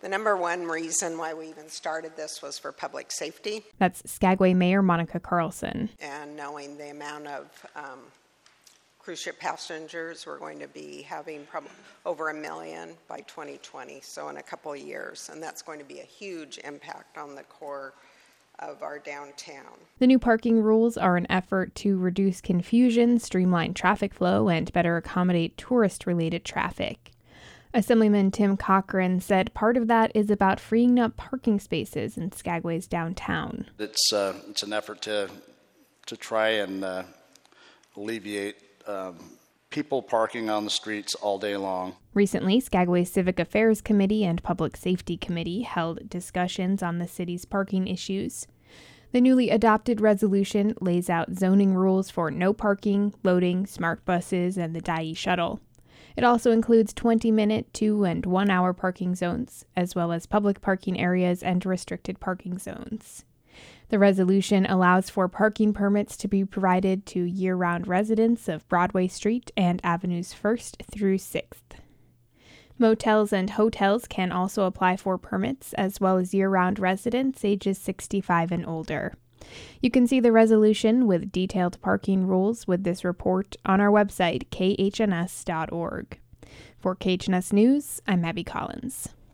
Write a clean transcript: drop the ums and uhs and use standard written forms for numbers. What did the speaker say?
The number one reason why we even started this was for public safety. That's Skagway Mayor Monica Carlson. And knowing the amount of cruise ship passengers, we're going to be having probably over 1 million by 2020, so in a couple of years. And that's going to be a huge impact on the core of our downtown. The new parking rules are an effort to reduce confusion, streamline traffic flow, and better accommodate tourist-related traffic. Assemblyman Tim Cochran said part of that is about freeing up parking spaces in Skagway's downtown. It's an effort to try and alleviate people parking on the streets all day long. Recently, Skagway's Civic Affairs Committee and Public Safety Committee held discussions on the city's parking issues. The newly adopted resolution lays out zoning rules for no parking, loading, smart buses, and the Dyea shuttle. It also includes 20-minute, 2- and 1-hour parking zones, as well as public parking areas and restricted parking zones. The resolution allows for parking permits to be provided to year-round residents of Broadway Street and Avenues 1st through 6th. Motels and hotels can also apply for permits, as well as year-round residents ages 65 and older. You can see the resolution with detailed parking rules with this report on our website, khns.org. For KHNS News, I'm Abby Collins.